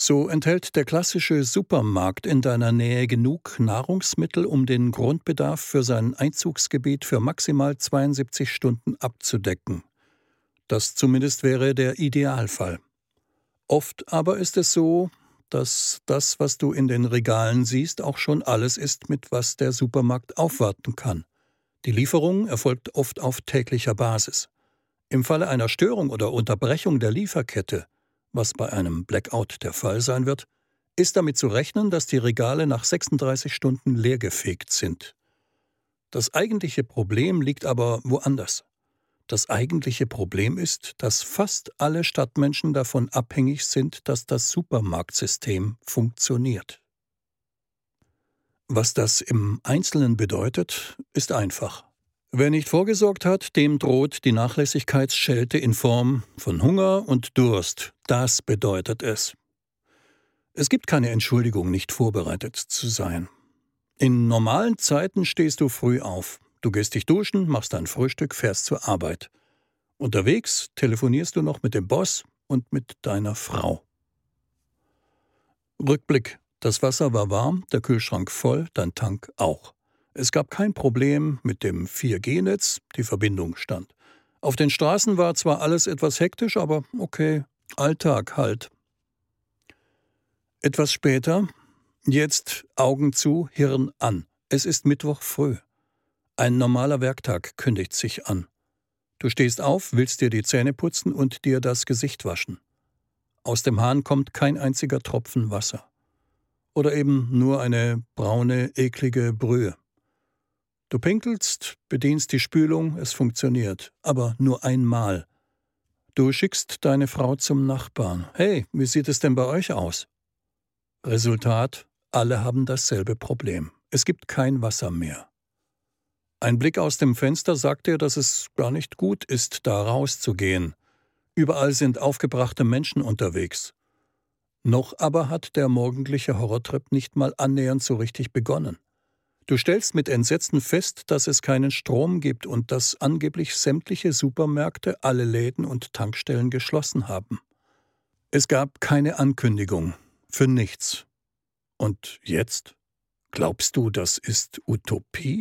So enthält der klassische Supermarkt in deiner Nähe genug Nahrungsmittel, um den Grundbedarf für sein Einzugsgebiet für maximal 72 Stunden abzudecken. Das zumindest wäre der Idealfall. Oft aber ist es so, dass das, was du in den Regalen siehst, auch schon alles ist, mit was der Supermarkt aufwarten kann. Die Lieferung erfolgt oft auf täglicher Basis. Im Falle einer Störung oder Unterbrechung der Lieferkette, was bei einem Blackout der Fall sein wird, ist damit zu rechnen, dass die Regale nach 36 Stunden leergefegt sind. Das eigentliche Problem liegt aber woanders. Das eigentliche Problem ist, dass fast alle Stadtmenschen davon abhängig sind, dass das Supermarktsystem funktioniert. Was das im Einzelnen bedeutet, ist einfach. Wer nicht vorgesorgt hat, dem droht die Nachlässigkeitsschelte in Form von Hunger und Durst. Das bedeutet es. Es gibt keine Entschuldigung, nicht vorbereitet zu sein. In normalen Zeiten stehst du früh auf. Du gehst dich duschen, machst dein Frühstück, fährst zur Arbeit. Unterwegs telefonierst du noch mit dem Boss und mit deiner Frau. Rückblick: Das Wasser war warm, der Kühlschrank voll, dein Tank auch. Es gab kein Problem mit dem 4G-Netz, die Verbindung stand. Auf den Straßen war zwar alles etwas hektisch, aber okay, Alltag halt. Etwas später, jetzt Augen zu, Hirn an. Es ist Mittwoch früh. Ein normaler Werktag kündigt sich an. Du stehst auf, willst dir die Zähne putzen und dir das Gesicht waschen. Aus dem Hahn kommt kein einziger Tropfen Wasser. Oder eben nur eine braune, eklige Brühe. Du pinkelst, bedienst die Spülung, es funktioniert, aber nur einmal. Du schickst deine Frau zum Nachbarn. Hey, wie sieht es denn bei euch aus? Resultat: Alle haben dasselbe Problem. Es gibt kein Wasser mehr. Ein Blick aus dem Fenster sagt dir, dass es gar nicht gut ist, da rauszugehen. Überall sind aufgebrachte Menschen unterwegs. Noch aber hat der morgendliche Horrortrip nicht mal annähernd so richtig begonnen. Du stellst mit Entsetzen fest, dass es keinen Strom gibt und dass angeblich sämtliche Supermärkte, alle Läden und Tankstellen geschlossen haben. Es gab keine Ankündigung, für nichts. Und jetzt? Glaubst du, das ist Utopie?